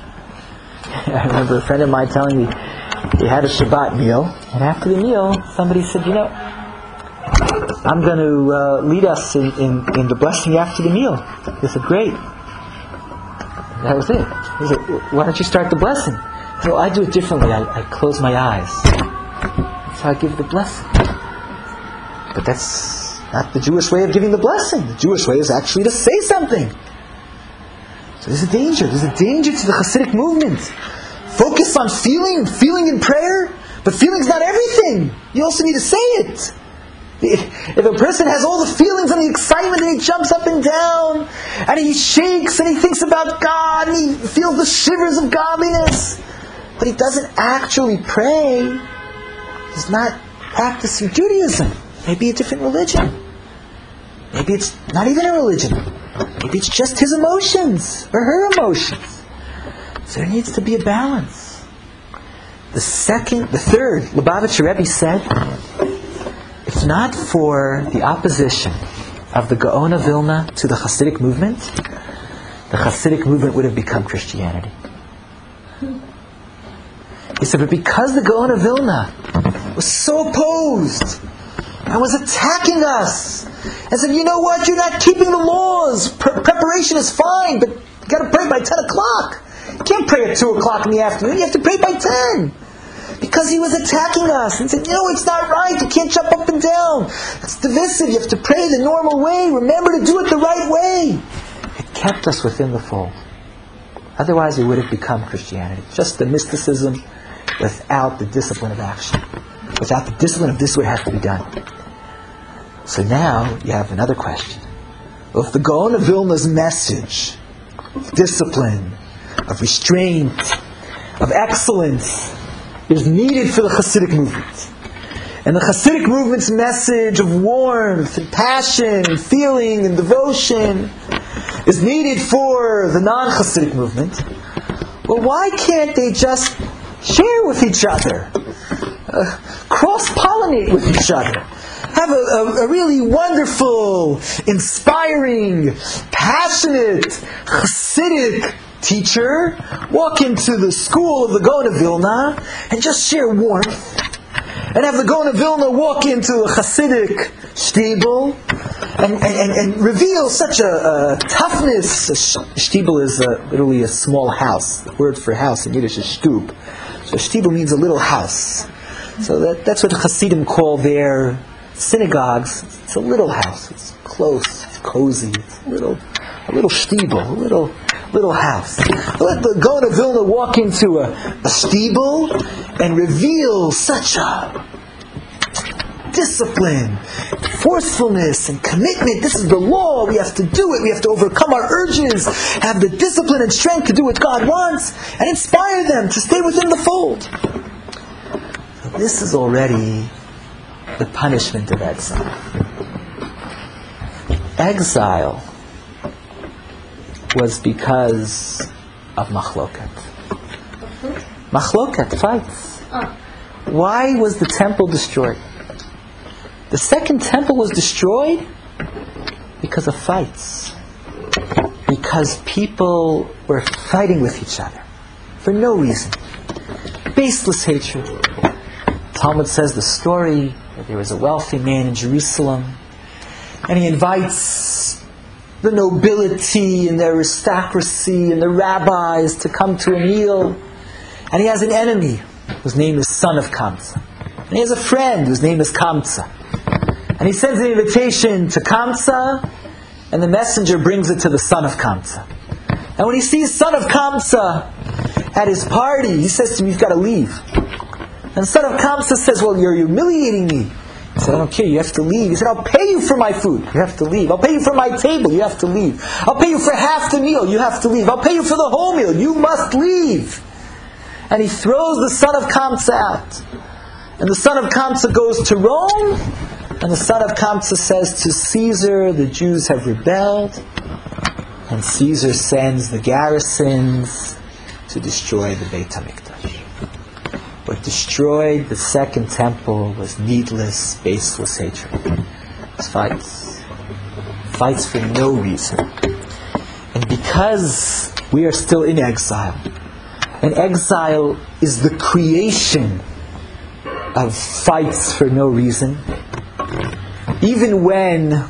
I remember a friend of mine telling me he had a Shabbat meal, and after the meal, somebody said, you know, I'm going to uh, lead us in, in, in the blessing after the meal. He said, great. That was it. He said, why don't you start the blessing? He said, well, I do it differently. I, I close my eyes. So I give the blessing. But that's not the Jewish way of giving the blessing. The Jewish way is actually to say something. So there's a danger. There's a danger to the Hasidic movement. Focus on feeling, feeling in prayer, but feeling's not everything. You also need to say it. If a person has all the feelings and the excitement and he jumps up and down and he shakes and he thinks about God and he feels the shivers of godliness, but he doesn't actually pray, he's not practicing Judaism. Maybe a different religion. Maybe it's not even a religion. Maybe it's just his emotions or her emotions. So there needs to be a balance. The second, the third, Lubavitcher Rebbe said, if not for the opposition of the Gaon of Vilna to the Hasidic movement, the Hasidic movement would have become Christianity. He said, but because the Gaon of Vilna was so opposed and was attacking us and said, you know what, you're not keeping the laws. Pre- preparation is fine, but you got to pray by ten o'clock. You can't pray at two o'clock in the afternoon. You have to pray by ten. Because he was attacking us and said, no, it's not right. You can't jump up and down. It's divisive. You have to pray the normal way. Remember to do it the right way. It kept us within the fold. Otherwise, it would have become Christianity. Just the mysticism without the discipline of action. Without the discipline of this, what has to be done. So now you have another question. Well, if the Gaon of Vilna's message of discipline, of restraint, of excellence is needed for the Hasidic movement, and the Hasidic movement's message of warmth and passion and feeling and devotion is needed for the non-Hasidic movement, well, why can't they just share with each other, uh, cross-pollinate with each other, have a, a, a really wonderful, inspiring, passionate, Hasidic teacher walk into the school of the Gaon of Vilna and just share warmth, and have the Gaon of Vilna walk into a Hasidic shtibel and, and, and reveal such a, a toughness. A shtibel is a, literally a small house. The word for house in Yiddish is shtub. So shtibel means a little house. So that, that's what the Hasidim call their synagogues. It's a little house. It's close. It's cozy. It's a little, a little shtibel, a little, little house. Let the Gaon of Vilna walk into a, a shtibel and reveal such a discipline, forcefulness, and commitment. This is the law. We have to do it. We have to overcome our urges, have the discipline and strength to do what God wants, and inspire them to stay within the fold. So this is already the punishment of exile. Exile was because of machloket. Machloket, fights. Why was the temple destroyed? The second temple was destroyed because of fights. Because people were fighting with each other for no reason. Baseless hatred. Talmud says the story that there was a wealthy man in Jerusalem, and he invites the nobility and the aristocracy and the rabbis to come to a meal. And he has an enemy whose name is Son of Kamsa. And he has a friend whose name is Kamsa. And he sends an invitation to Kamsa, and the messenger brings it to the son of Kamsa. And when he sees son of Kamsa at his party, he says to him, "You've got to leave." And son of Kamsa says, "Well, you're humiliating me." He said, "I don't care, you have to leave." He said, "I'll pay you for my food." "You have to leave." "I'll pay you for my table." "You have to leave." "I'll pay you for half the meal." "You have to leave." "I'll pay you for the whole meal." "You must leave." And he throws the son of Kamsa out. And the son of Kamsa goes to Rome, and the son of Kamsa says to Caesar, "The Jews have rebelled." And Caesar sends the garrisons to destroy the Beit HaMikdash. What destroyed the second temple was needless, baseless hatred. It's fights. Fights for no reason. And because we are still in exile, and exile is the creation of fights for no reason, even when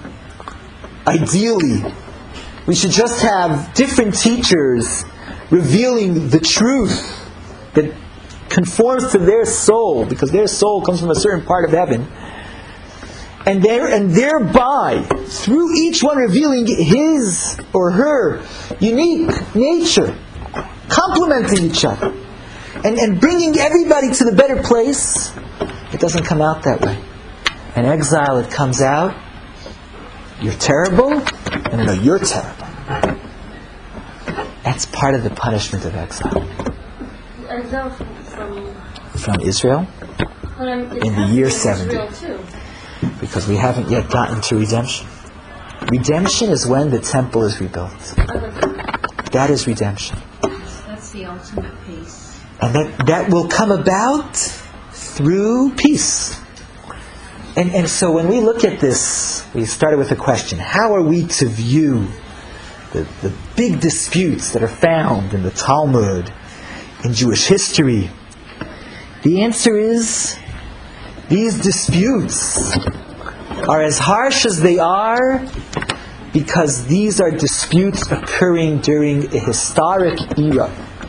ideally we should just have different teachers revealing the truth that conforms to their soul, because their soul comes from a certain part of heaven, and there and thereby through each one revealing his or her unique nature, complementing each other, and, and bringing everybody to the better place. It doesn't come out that way. In exile it comes out, "You're terrible," and no, no, "You're terrible." That's part of the punishment of exile. Exile from, From Israel in the year seventy. Because we haven't yet gotten to redemption. Redemption is when the temple is rebuilt. That is redemption. That's the ultimate peace. And that, that will come about through peace. And, and so when we look at this, we started with a question: how are we to view the, the big disputes that are found in the Talmud, in Jewish history? The answer is, these disputes are as harsh as they are because these are disputes occurring during a historic era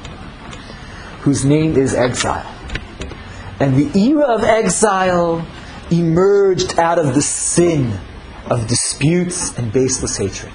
whose name is exile. And the era of exile emerged out of the sin of disputes and baseless hatred.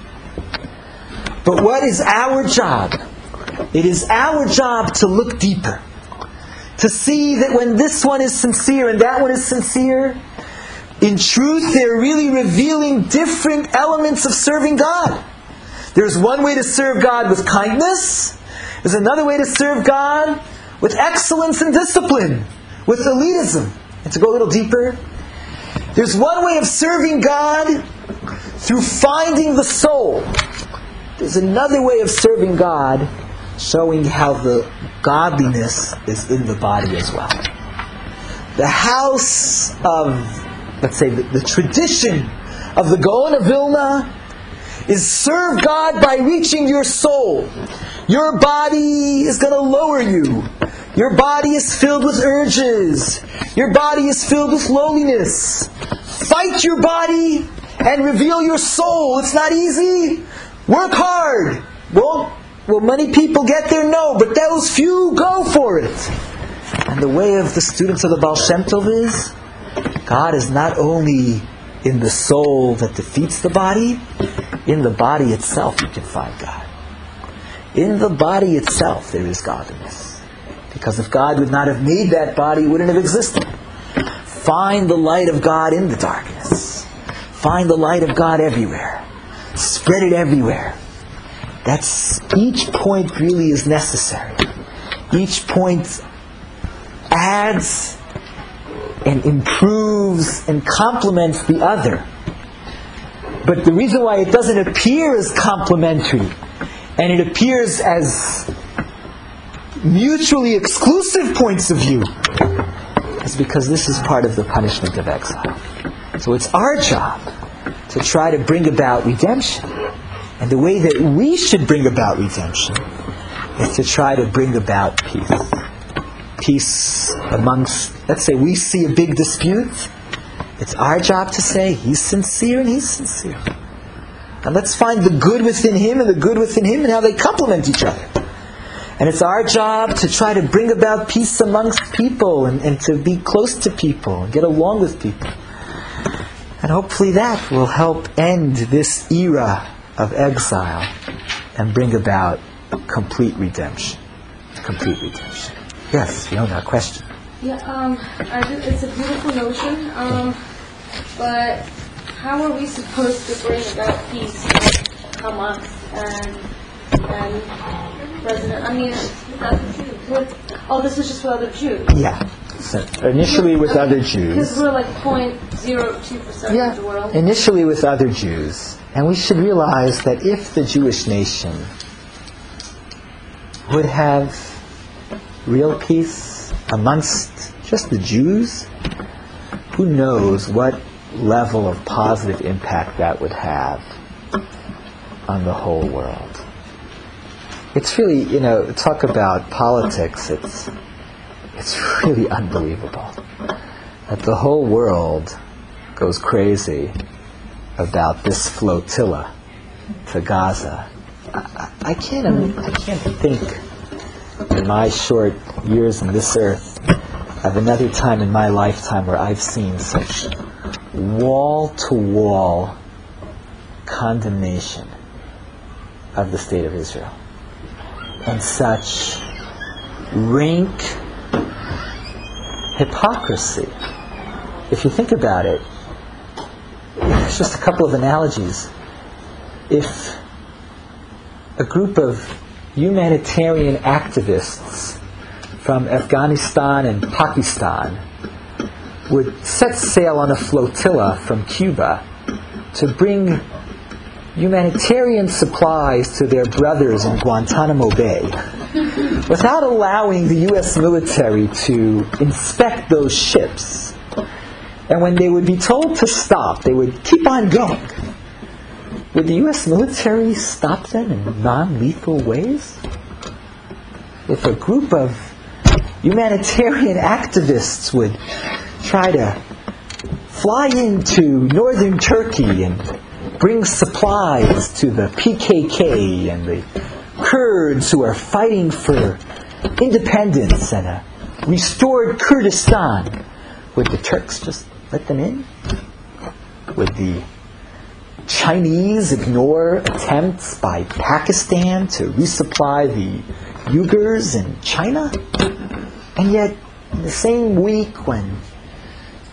But what is our job? It is our job to look deeper, to see that when this one is sincere and that one is sincere, In truth, they're really revealing different elements of serving God. There's one way to serve God with kindness. There's another way to serve God with excellence and discipline, with elitism. And to go a little deeper, there's one way of serving God through finding the soul. There's another way of serving God showing how the godliness is in the body as well. The house of, let's say, the, the tradition of the Gaon of Vilna is serve God by reaching your soul. Your body is going to lower you. Your body is filled with urges. Your body is filled with lowliness. Fight your body and reveal your soul. It's not easy. Work hard. Well, will many people get there? No, but those few go for it. And the way of the students of the Baal Shem Tov is, God is not only in the soul that defeats the body, in the body itself you can find God. In the body itself there is godliness. Because if God would not have made that body, it wouldn't have existed. Find the light of God in the darkness. Find the light of God everywhere. Spread it everywhere. That's, each point really is necessary. Each point adds and improves and complements the other. But the reason why it doesn't appear as complementary and it appears as mutually exclusive points of view is because this is part of the punishment of exile. So it's our job to try to bring about redemption. And the way that we should bring about redemption is to try to bring about peace. Peace amongst, let's say we see a big dispute. It's our job to say, he's sincere and he's sincere. And let's find the good within him and the good within him and how they complement each other. And it's our job to try to bring about peace amongst people and, and to be close to people and get along with people. And hopefully that will help end this era of exile and bring about complete redemption. Complete redemption. Yes, Fiona, a question. Yeah, um, I do, it's a beautiful notion, um, but how are we supposed to bring about peace with Hamas and and President? I mean, with, oh, this is just for other Jews. Yeah. So initially with other Jews. Because we're like zero point zero two percent Yeah. of the world. Initially with other Jews, and we should realize that if the Jewish nation would have real peace amongst just the Jews, who knows what level of positive impact that would have on the whole world. It's really, you know, talk about politics, it's it's really unbelievable that the whole world goes crazy about this flotilla to Gaza. I, I can't I can't think in my short years on this earth of another time in my lifetime where I've seen such wall-to-wall condemnation of the state of Israel and such rank hypocrisy. If you think about it, it's just a couple of analogies. If a group of humanitarian activists from Afghanistan and Pakistan would set sail on a flotilla from Cuba to bring humanitarian supplies to their brothers in Guantanamo Bay without allowing the U S military to inspect those ships. And when they would be told to stop, they would keep on going. Would the U S military stop them in non-lethal ways? If a group of humanitarian activists would try to fly into northern Turkey and bring supplies to the P K K and the Kurds who are fighting for independence and a restored Kurdistan, would the Turks just let them in? Would the Chinese ignore attempts by Pakistan to resupply the Uyghurs in China? And yet, in the same week when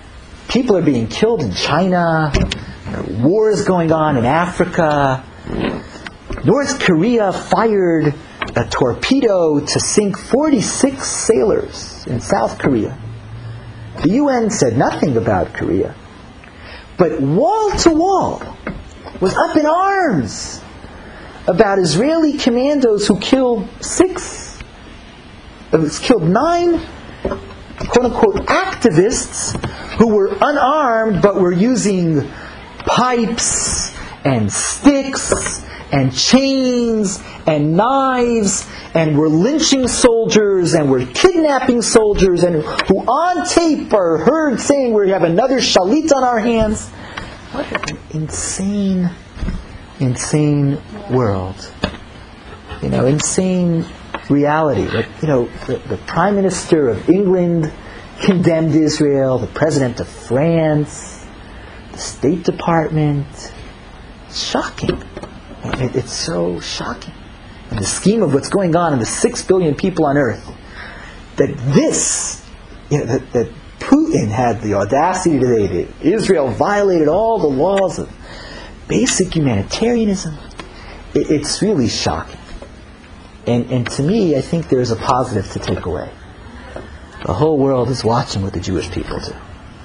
People are being killed in China. Wars going on in Africa. North Korea fired a torpedo to sink forty-six sailors in South Korea. The U N said nothing about Korea. But wall to wall was up in arms about Israeli commandos who killed six, uh, killed nine, quote-unquote, activists who were unarmed but were using pipes and sticks and chains and knives and were lynching soldiers and were kidnapping soldiers and who on tape are heard saying we have another shalit on our hands. What an insane, insane world. You know, insane reality. That, you know, the, the Prime Minister of England condemned Israel, the President of France, the State Department. It's shocking. It, it's so shocking. In the scheme of what's going on in the six billion people on Earth, that this, you know, that, that Putin had the audacity today that Israel violated all the laws of basic humanitarianism. It, it's really shocking. And, and to me, I think there's a positive to take away. The whole world is watching what the Jewish people do.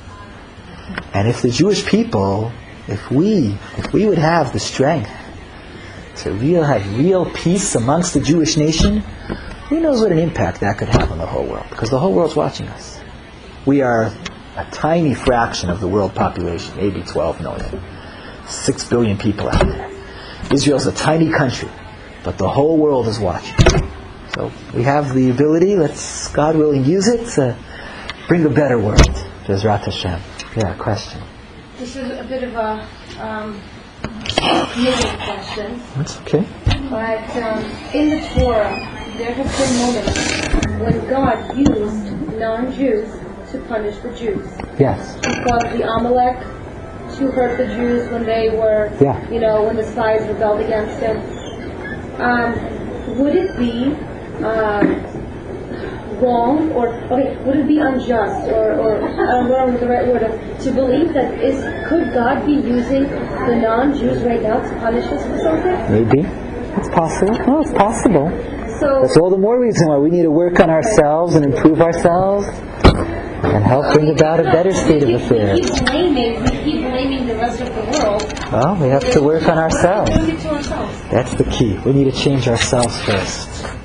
And if the Jewish people, if we, if we would have the strength to real, have real peace amongst the Jewish nation, who knows what an impact that could have on the whole world? Because the whole world's watching us. We are a tiny fraction of the world population, maybe twelve million. Six billion people out there. Israel's a tiny country, but the whole world is watching. So we have the ability, let's, God willing, use it to bring a better world. Bezrat Hashem. Yeah, question. This is a bit of a um, complicated question. That's okay. But um, in the Torah, there have been moments when God used non-Jews to punish the Jews. Yes. He caused the Amalek to hurt the Jews when they were, Yeah. you know, when the spies rebelled against him. Um, would it be um, wrong, or okay, would it be unjust, or, or I don't know what the right word is, to believe that is could God be using the non-Jews right now to punish us for something? Maybe. It's possible. No, it's possible. So That's all the more reason why we need to work on ourselves and improve ourselves and help bring about a better state of We affairs. keep blaming, we keep blaming the rest of the world. Well, we have to work on ourselves. Doing it to ourselves. That's the key. We need to change ourselves first.